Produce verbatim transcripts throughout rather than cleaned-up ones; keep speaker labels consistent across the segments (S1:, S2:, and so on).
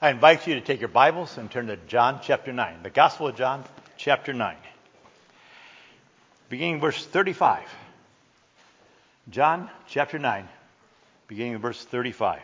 S1: I invite you to take your Bibles and turn to John chapter nine, the Gospel of John chapter nine, beginning verse thirty-five. John chapter nine, beginning of verse thirty-five.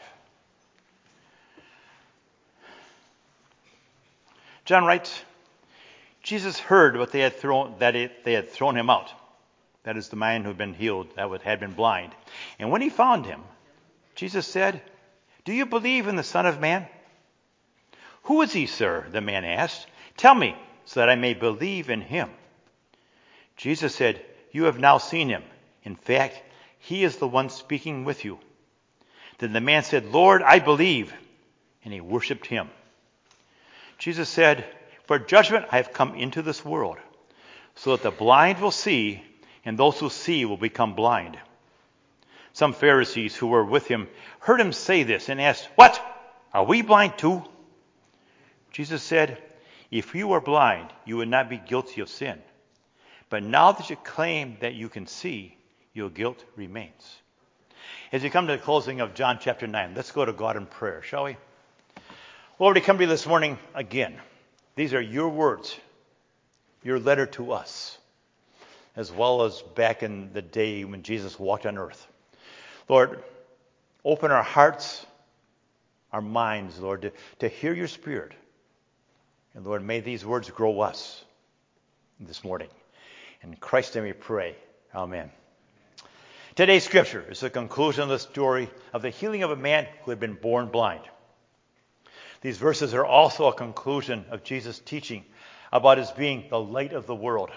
S1: John writes, Jesus heard what they had thrown, that it, they had thrown him out. That is the man who had been healed, that had been blind. And when he found him, Jesus said, "Do you believe in the Son of Man?" "Who is he, sir?" the man asked. "Tell me, so that I may believe in him." Jesus said, "You have now seen him. In fact, he is the one speaking with you." Then the man said, "Lord, I believe." And he worshipped him. Jesus said, "For judgment I have come into this world, so that the blind will see, and those who see will become blind." Some Pharisees who were with him heard him say this and asked, "What? Are we blind too?" Jesus said, "If you were blind, you would not be guilty of sin. But now that you claim that you can see, your guilt remains." As we come to the closing of John chapter nine, let's go to God in prayer, shall we? Lord, we come to you this morning again. These are your words, your letter to us, as well as back in the day when Jesus walked on earth. Lord, open our hearts, our minds, Lord, to, to hear your Spirit. And Lord, may these words grow us this morning. In Christ's name we pray. Amen. Today's scripture is the conclusion of the story of the healing of a man who had been born blind. These verses are also a conclusion of Jesus' teaching about his being the light of the world.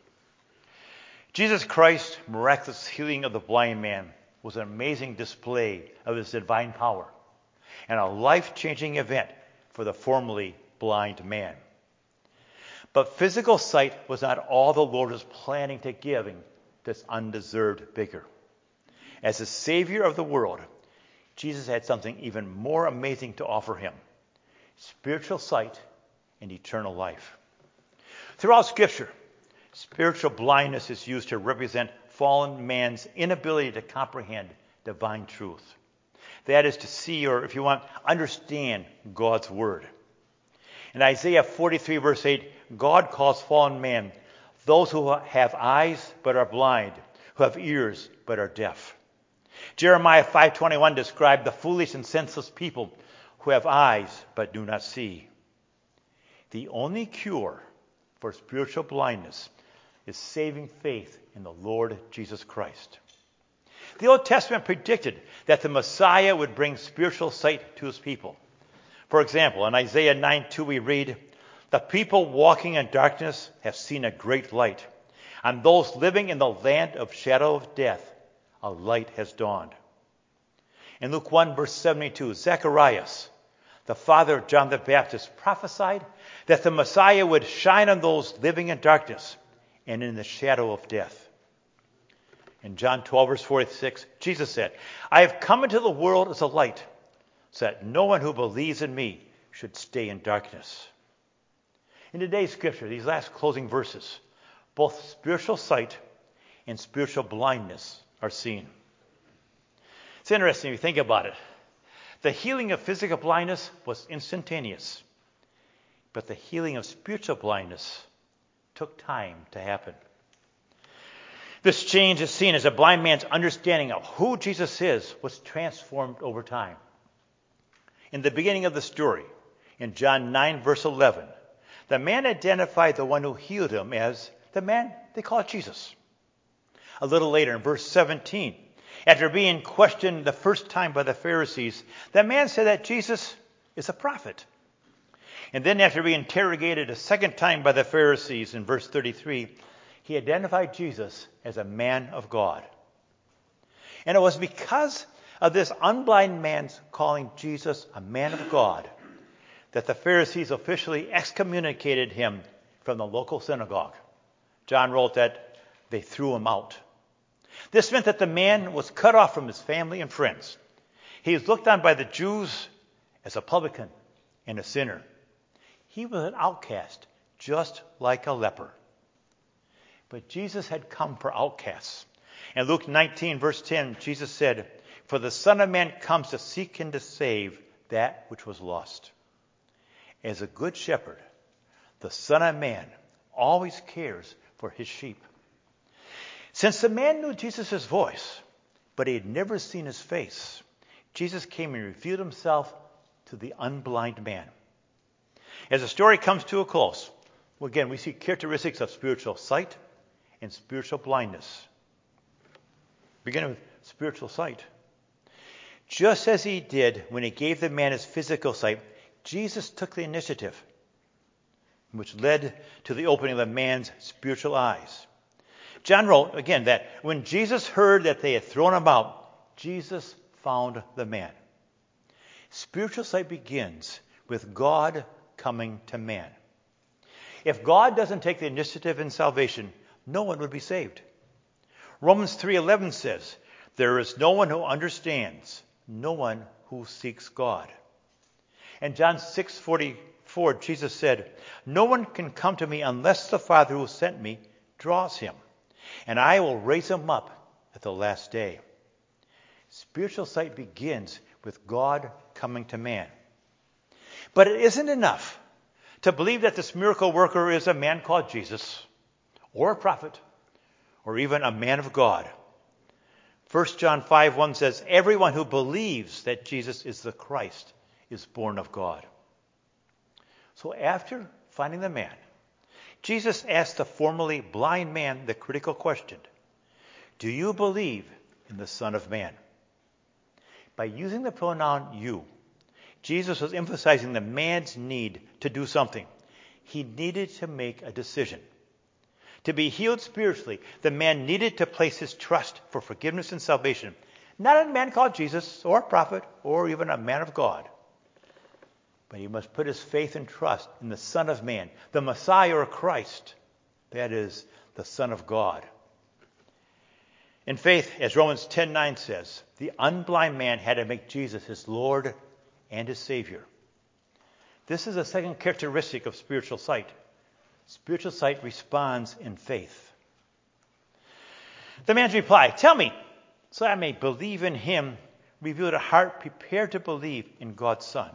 S1: Jesus Christ's miraculous healing of the blind man was an amazing display of his divine power and a life-changing event for the formerly blind man. But physical sight was not all the Lord was planning to give this undeserved beggar. As the Savior of the world, Jesus had something even more amazing to offer him: spiritual sight and eternal life. Throughout Scripture, spiritual blindness is used to represent fallen man's inability to comprehend divine truth. That is to see, or if you want, understand God's word. In Isaiah forty-three, verse eight, God calls fallen man those who have eyes but are blind, who have ears but are deaf. Jeremiah five twenty-one described the foolish and senseless people who have eyes but do not see. The only cure for spiritual blindness is saving faith in the Lord Jesus Christ. The Old Testament predicted that the Messiah would bring spiritual sight to his people. For example, in Isaiah nine two we read, "The people walking in darkness have seen a great light. On those living in the land of shadow of death, a light has dawned." In Luke one, verse seventy-two, Zacharias, the father of John the Baptist, prophesied that the Messiah would shine on those living in darkness and in the shadow of death. In John twelve, verse forty-six, Jesus said, "I have come into the world as a light, so that no one who believes in me should stay in darkness." In today's scripture, these last closing verses, both spiritual sight and spiritual blindness are seen. It's interesting if you think about it. The healing of physical blindness was instantaneous, but the healing of spiritual blindness took time to happen. This change is seen as a blind man's understanding of who Jesus is was transformed over time. In the beginning of the story, in John nine, verse eleven, the man identified the one who healed him as the man they called Jesus. A little later, in verse seventeen, after being questioned the first time by the Pharisees, the man said that Jesus is a prophet. And then after being interrogated a second time by the Pharisees in verse thirty-three, he identified Jesus as a man of God. And it was because of this unblind man's calling Jesus a man of God that the Pharisees officially excommunicated him from the local synagogue. John wrote that they threw him out. This meant that the man was cut off from his family and friends. He was looked on by the Jews as a publican and a sinner. He was an outcast, just like a leper. But Jesus had come for outcasts. In Luke nineteen, verse ten, Jesus said, "For the Son of Man comes to seek and to save that which was lost." As a good shepherd, the Son of Man always cares for his sheep. Since the man knew Jesus' voice, but he had never seen his face, Jesus came and revealed himself to the unblind man. As the story comes to a close, well, again, we see characteristics of spiritual sight and spiritual blindness. Beginning with spiritual sight. Just as he did when he gave the man his physical sight, Jesus took the initiative, which led to the opening of the man's spiritual eyes. John wrote, again, that when Jesus heard that they had thrown him out, Jesus found the man. Spiritual sight begins with God coming to man. If God doesn't take the initiative in salvation, no one would be saved. Romans three eleven says, there is no one who understands, no one who seeks God. And John six forty-four, Jesus said, no one can come to me unless the Father who sent me draws him, and I will raise him up at the last day. Spiritual sight begins with God coming to man. But it isn't enough to believe that this miracle worker is a man called Jesus, or a prophet, or even a man of God. First John five one says, everyone who believes that Jesus is the Christ is born of God. So after finding the man, Jesus asked the formerly blind man the critical question, do you believe in the Son of Man? By using the pronoun you, Jesus was emphasizing the man's need to do something. He needed to make a decision. To be healed spiritually, the man needed to place his trust for forgiveness and salvation, not in a man called Jesus, or a prophet, or even a man of God. But he must put his faith and trust in the Son of Man, the Messiah or Christ, that is, the Son of God. In faith, as Romans ten nine says, the unblind man had to make Jesus his Lord and his Savior. This is a second characteristic of spiritual sight. Spiritual sight responds in faith. The man's reply, tell me, so I may believe in him, revealed a heart prepared to believe in God's Son.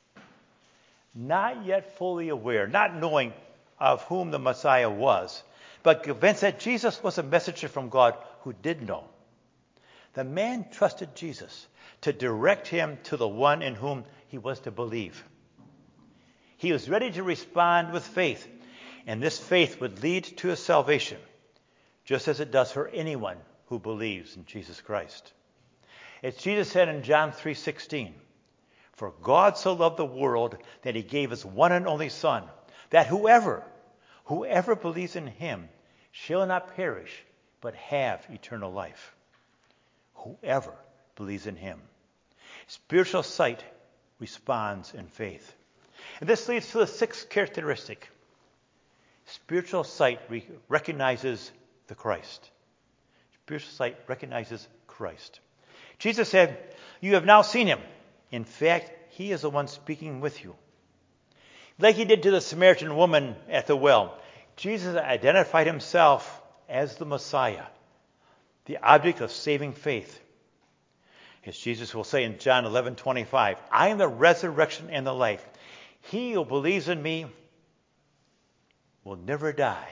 S1: Not yet fully aware, not knowing of whom the Messiah was, but convinced that Jesus was a messenger from God who did know. The man trusted Jesus to direct him to the one in whom he was to believe. He was ready to respond with faith, and this faith would lead to his salvation, just as it does for anyone who believes in Jesus Christ. As Jesus said in John three sixteen, for God so loved the world that he gave his one and only Son, that whoever, whoever believes in him shall not perish, but have eternal life. Whoever believes in him. Spiritual sight responds in faith. And this leads to the sixth characteristic. Spiritual sight re- recognizes the Christ. Spiritual sight recognizes Christ. Jesus said, you have now seen him. In fact, he is the one speaking with you. Like he did to the Samaritan woman at the well, Jesus identified himself as the Messiah, the object of saving faith. As Jesus will say in John eleven twenty-five, I am the resurrection and the life. He who believes in me will never die.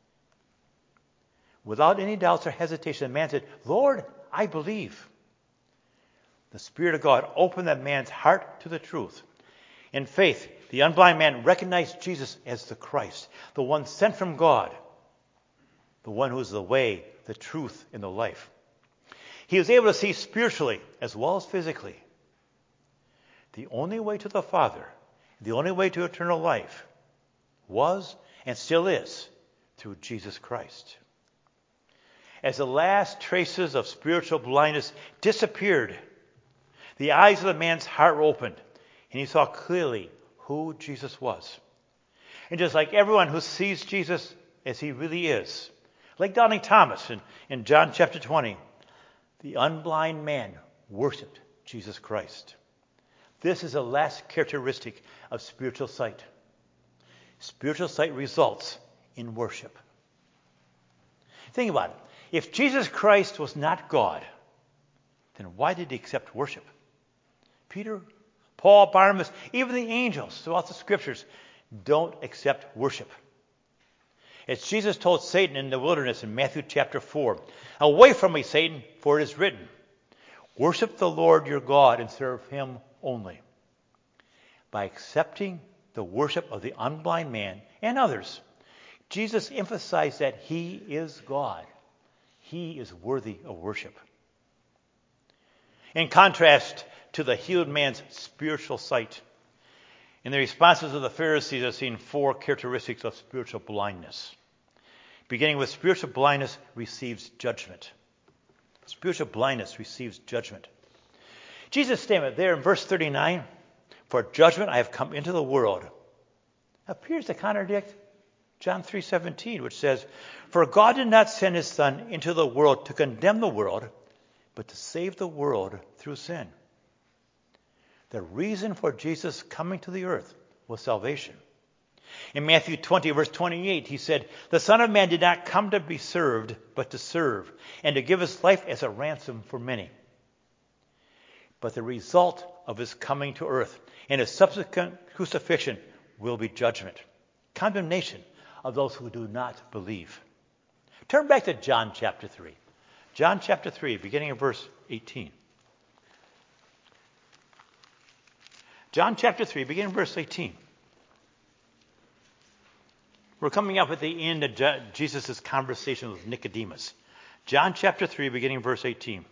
S1: Without any doubts or hesitation, the man said, Lord, I believe. The Spirit of God opened that man's heart to the truth. In faith, the unblind man recognized Jesus as the Christ, the one sent from God, the one who is the way, the truth, and the life. He was able to see spiritually as well as physically. The only way to the Father, the only way to eternal life, was and still is through Jesus Christ. As the last traces of spiritual blindness disappeared, the eyes of the man's heart were opened, and he saw clearly who Jesus was. And just like everyone who sees Jesus as he really is, like Doubting Thomas in, in John chapter twenty, the unblind man worshiped Jesus Christ. This is the last characteristic of spiritual sight. Spiritual sight results in worship. Think about it. If Jesus Christ was not God, then why did he accept worship? Peter, Paul, Barnabas, even the angels throughout the scriptures don't accept worship. As Jesus told Satan in the wilderness in Matthew chapter four, "Away from me, Satan, for it is written, worship the Lord your God and serve him only." By accepting the worship of the unblind man and others, Jesus emphasized that he is God. He is worthy of worship. In contrast to the healed man's spiritual sight, in the responses of the Pharisees are seen four characteristics of spiritual blindness. Beginning with spiritual blindness receives judgment. Spiritual blindness receives judgment. Jesus' statement there in verse thirty-nine, "For judgment I have come into the world," appears to contradict John three seventeen, which says, "For God did not send his Son into the world to condemn the world, but to save the world through sin." The reason for Jesus coming to the earth was salvation. In Matthew twenty, verse twenty-eight, he said, "The Son of Man did not come to be served, but to serve, and to give his life as a ransom for many." But the result of his coming to earth and his subsequent crucifixion will be judgment, condemnation of those who do not believe. Turn back to John chapter three. John chapter three, beginning of verse eighteen. John chapter three, beginning of verse eighteen. We're coming up at the end of Jesus' conversation with Nicodemus. John chapter three, beginning of verse eighteen.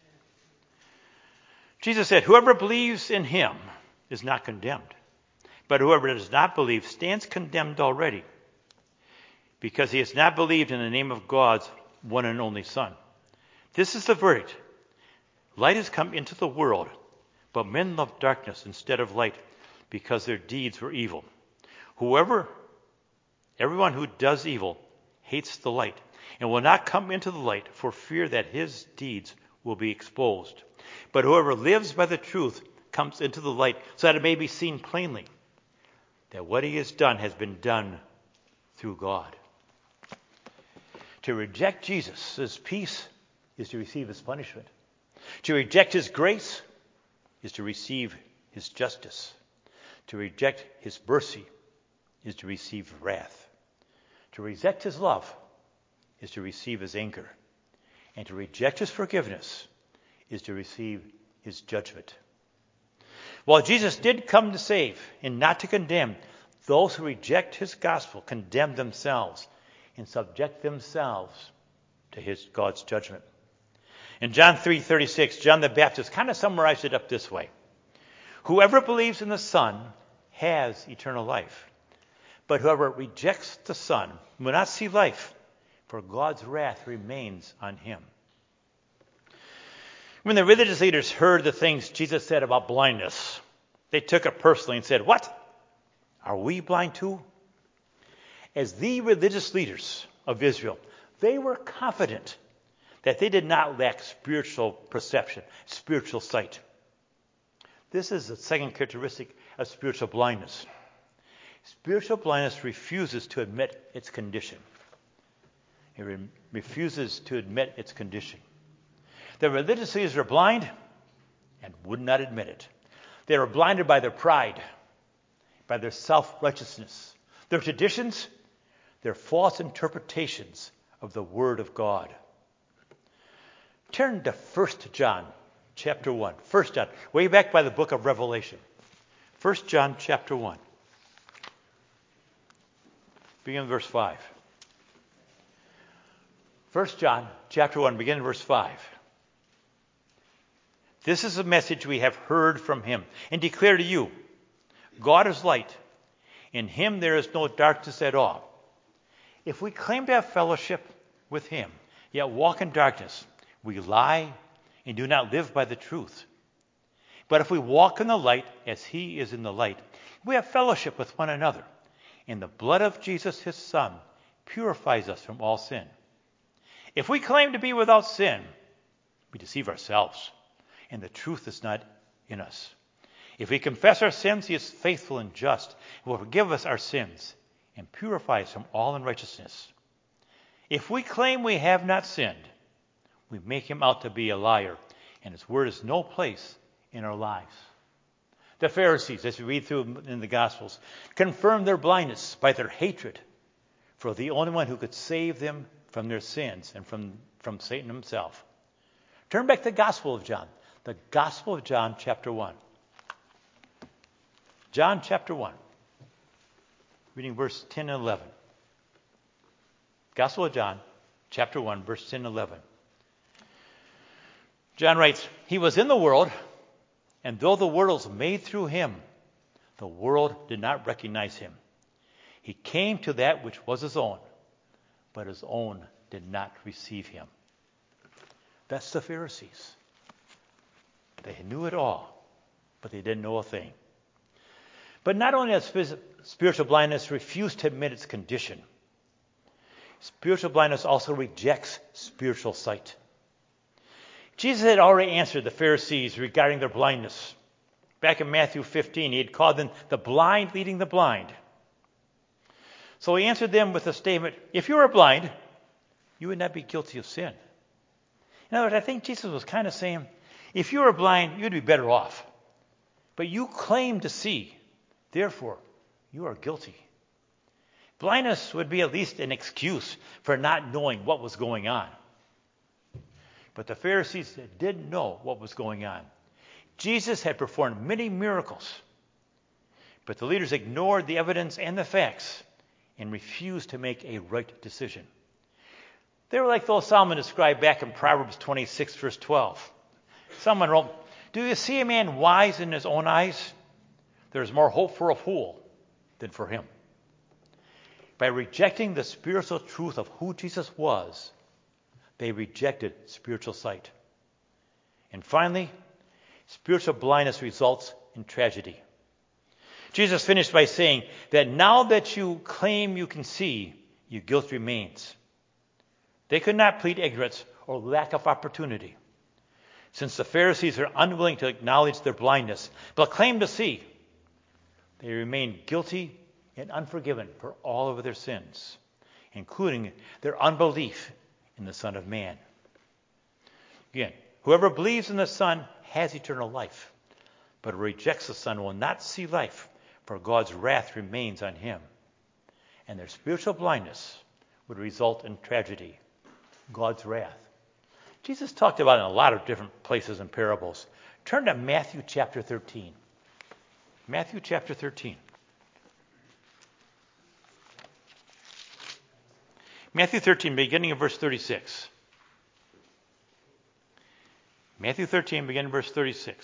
S1: Jesus said, "Whoever believes in him is not condemned, but whoever does not believe stands condemned already, because he has not believed in the name of God's one and only Son. This is the verdict. Light has come into the world, but men love darkness instead of light, because their deeds were evil. Whoever, everyone who does evil hates the light, and will not come into the light for fear that his deeds will be exposed. But whoever lives by the truth comes into the light, so that it may be seen plainly that what he has done has been done through God." To reject Jesus' peace is to receive his punishment. To reject his grace is to receive his justice. To reject his mercy is to receive wrath. To reject his love is to receive his anger. And to reject his forgiveness is to receive his judgment. While Jesus did come to save and not to condemn, those who reject his gospel condemn themselves and subject themselves to his God's judgment. In John three thirty-six, John the Baptist kind of summarized it up this way: "Whoever believes in the Son has eternal life, but whoever rejects the Son will not see life, for God's wrath remains on him." When the religious leaders heard the things Jesus said about blindness, they took it personally and said, "What? Are we blind too?" As the religious leaders of Israel, they were confident that they did not lack spiritual perception, spiritual sight. This is the second characteristic of spiritual blindness. Spiritual blindness refuses to admit its condition. It re- refuses to admit its condition. The religious leaders were blind and would not admit it. They were blinded by their pride, by their self-righteousness, their traditions, their false interpretations of the Word of God. Turn to First John chapter one. First John, way back by the book of Revelation. First John chapter one. Begin with verse five. First John chapter one, begin in verse five. "This is the message we have heard from him and declare to you. God is light. In him there is no darkness at all. If we claim to have fellowship with him, yet walk in darkness, we lie and do not live by the truth. But if we walk in the light as he is in the light, we have fellowship with one another, and the blood of Jesus, his Son, purifies us from all sin. If we claim to be without sin, we deceive ourselves, and the truth is not in us. If we confess our sins, he is faithful and just, and will forgive us our sins and purify us from all unrighteousness. If we claim we have not sinned, we make him out to be a liar, and his word is no place in our lives." The Pharisees, as we read through in the Gospels, confirmed their blindness by their hatred for the only one who could save them from their sins and from, from Satan himself. Turn back to the Gospel of John. The Gospel of John, chapter one. John, chapter one. Reading verse ten and eleven. Gospel of John, chapter one, verse ten and eleven. John writes, "He was in the world, and though the world was made through him, the world did not recognize him. He came to that which was his own, but his own did not receive him." That's the Pharisees. They knew it all, but they didn't know a thing. But not only has phys- spiritual blindness refused to admit its condition, spiritual blindness also rejects spiritual sight. Jesus had already answered the Pharisees regarding their blindness. Back in Matthew fifteen, he had called them the blind leading the blind. So he answered them with a statement, if you were blind, you would not be guilty of sin. In other words, I think Jesus was kind of saying, if you were blind, you'd be better off. But you claim to see, therefore, you are guilty. Blindness would be at least an excuse for not knowing what was going on. But the Pharisees didn't know what was going on. Jesus had performed many miracles, but the leaders ignored the evidence and the facts and refused to make a right decision. They were like those Solomon described back in Proverbs twenty-six, verse twelve. Someone wrote, "Do you see a man wise in his own eyes? There is more hope for a fool than for him." By rejecting the spiritual truth of who Jesus was, they rejected spiritual sight. And finally, spiritual blindness results in tragedy. Jesus finished by saying that now that you claim you can see, your guilt remains. They could not plead ignorance or lack of opportunity. Since the Pharisees are unwilling to acknowledge their blindness, but claim to see, they remain guilty and unforgiven for all of their sins, including their unbelief in the Son of Man. Again, whoever believes in the Son has eternal life, but who rejects the Son will not see life, for God's wrath remains on him. And their spiritual blindness would result in tragedy, God's wrath. Jesus talked about it in a lot of different places and parables. Turn to Matthew chapter thirteen. Matthew chapter thirteen. Matthew thirteen, beginning of verse thirty-six. Matthew thirteen, beginning of verse thirty-six.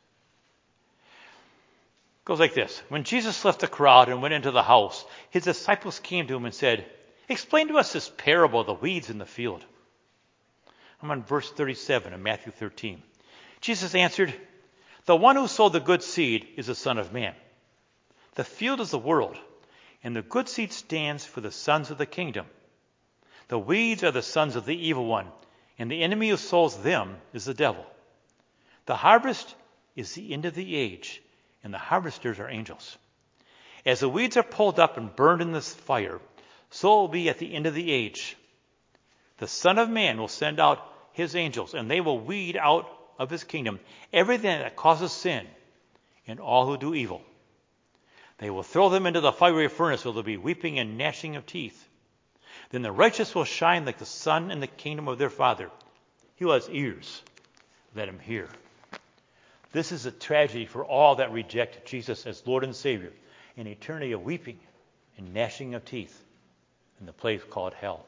S1: It goes like this. When Jesus left the crowd and went into the house, his disciples came to him and said, "Explain to us this parable of the weeds in the field." I'm on verse thirty-seven of Matthew thirteen. Jesus answered, "The one who sowed the good seed is the Son of Man. The field is the world, and the good seed stands for the sons of the kingdom. The weeds are the sons of the evil one, and the enemy who sows them is the devil. The harvest is the end of the age, and the harvesters are angels. As the weeds are pulled up and burned in this fire, so it will be at the end of the age. The Son of Man will send out his angels, and they will weed out of his kingdom everything that causes sin and all who do evil. They will throw them into the fiery furnace where there will be weeping and gnashing of teeth. Then the righteous will shine like the sun in the kingdom of their Father. He who has ears, let him hear." This is a tragedy for all that reject Jesus as Lord and Savior, an eternity of weeping and gnashing of teeth in the place called hell.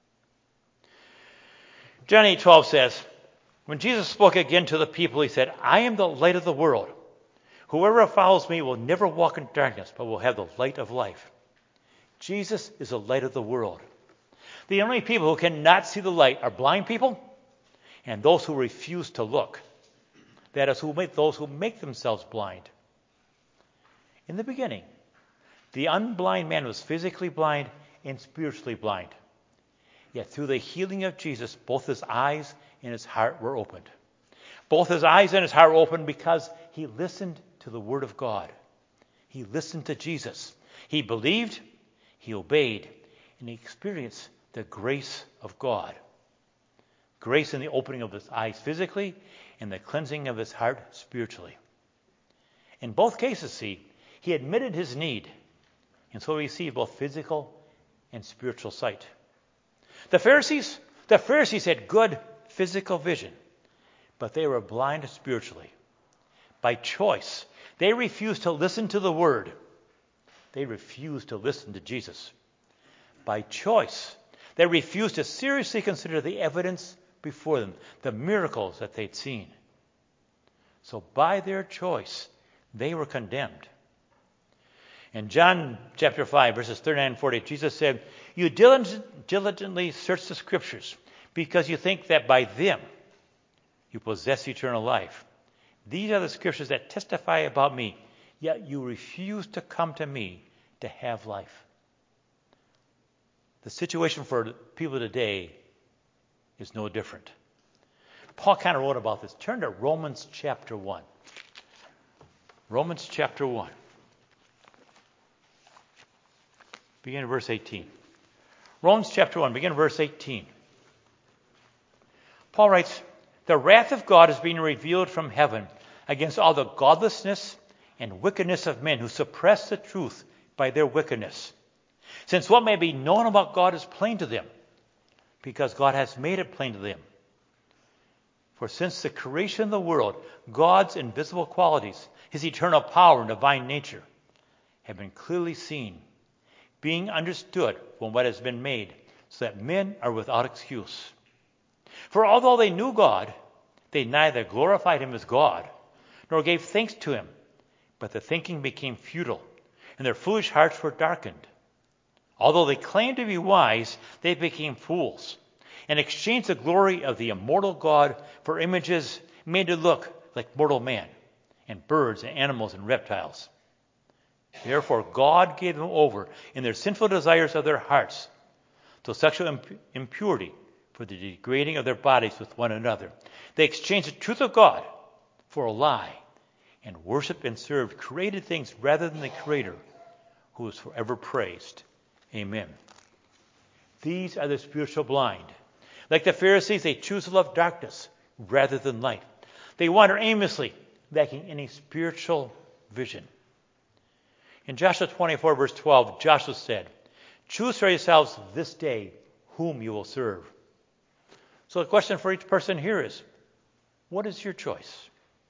S1: John eight twelve says, when Jesus spoke again to the people, he said, "I am the light of the world. Whoever follows me will never walk in darkness, but will have the light of life." Jesus is the light of the world. The only people who cannot see the light are blind people and those who refuse to look. That is, who make those who make themselves blind. In the beginning, the unblind man was physically blind and spiritually blind. Yet through the healing of Jesus, both his eyes and his heart were opened. Both his eyes and his heart were opened because he listened to the word of God. He listened to Jesus. He believed, he obeyed, and he experienced the grace of God. Grace in the opening of his eyes physically and the cleansing of his heart spiritually. In both cases, see, he admitted his need, and so he received both physical and spiritual sight. The Pharisees, the Pharisees had good physical vision, but they were blind spiritually. By choice, they refused to listen to the Word. They refused to listen to Jesus. By choice, they refused to seriously consider the evidence before them, the miracles that they'd seen. So by their choice, they were condemned. In John chapter five, verses thirty-nine and forty, Jesus said, "You diligently search the Scriptures because you think that by them you possess eternal life. These are the Scriptures that testify about me, yet you refuse to come to me to have life." The situation for people today is no different. Paul kind of wrote about this. Turn to Romans chapter one. Romans chapter one. Begin at verse eighteen. Romans chapter one, begin at verse eighteen. Paul writes, "The wrath of God is being revealed from heaven against all the godlessness and wickedness of men who suppress the truth by their wickedness. Since what may be known about God is plain to them, because God has made it plain to them. For since the creation of the world, God's invisible qualities, his eternal power and divine nature, have been clearly seen, being understood from what has been made, so that men are without excuse. For although they knew God, they neither glorified him as God, nor gave thanks to him, but the thinking became futile, and their foolish hearts were darkened. Although they claimed to be wise, they became fools, and exchanged the glory of the immortal God for images made to look like mortal man, and birds and animals and reptiles. Therefore God gave them over in their sinful desires of their hearts to sexual imp- impurity for the degrading of their bodies with one another. They exchanged the truth of God for a lie, and worshipped and served created things rather than the Creator, who is forever praised. Amen." These are the spiritual blind. Like the Pharisees, they choose to love darkness rather than light. They wander aimlessly, lacking any spiritual vision. In Joshua twenty-four, verse twelve, Joshua said, "Choose for yourselves this day whom you will serve." So the question for each person here is, what is your choice?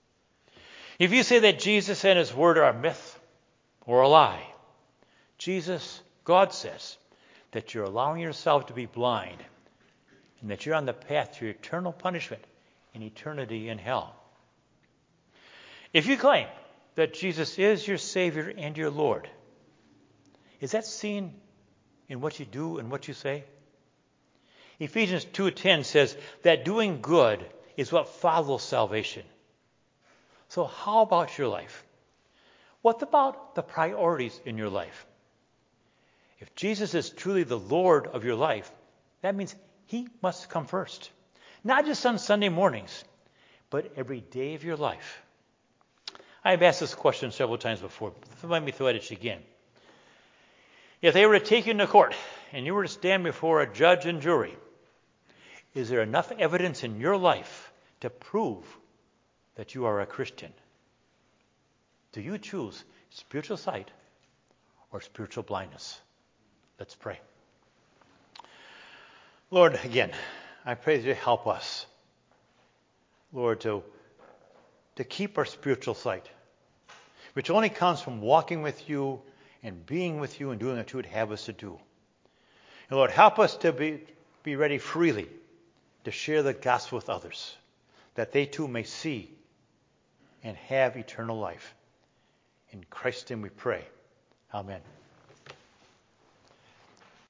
S1: If you say that Jesus and his word are a myth or a lie, Jesus, God says that you're allowing yourself to be blind and that you're on the path to eternal punishment and eternity in hell. If you claim that Jesus is your Savior and your Lord, is that seen in what you do and what you say? Ephesians two ten says that doing good is what follows salvation. So how about your life? What about the priorities in your life? If Jesus is truly the Lord of your life, that means he must come first. Not just on Sunday mornings, but every day of your life. I've asked this question several times before. Let me throw it at you again. If they were to take you into court and you were to stand before a judge and jury, is there enough evidence in your life to prove that you are a Christian? Do you choose spiritual sight or spiritual blindness? Let's pray. Lord, again, I pray that you help us, Lord, to, to keep our spiritual sight, which only comes from walking with you and being with you and doing what you would have us to do. And Lord, help us to be, be ready freely to share the gospel with others, that they too may see and have eternal life. In Christ's name we pray. Amen.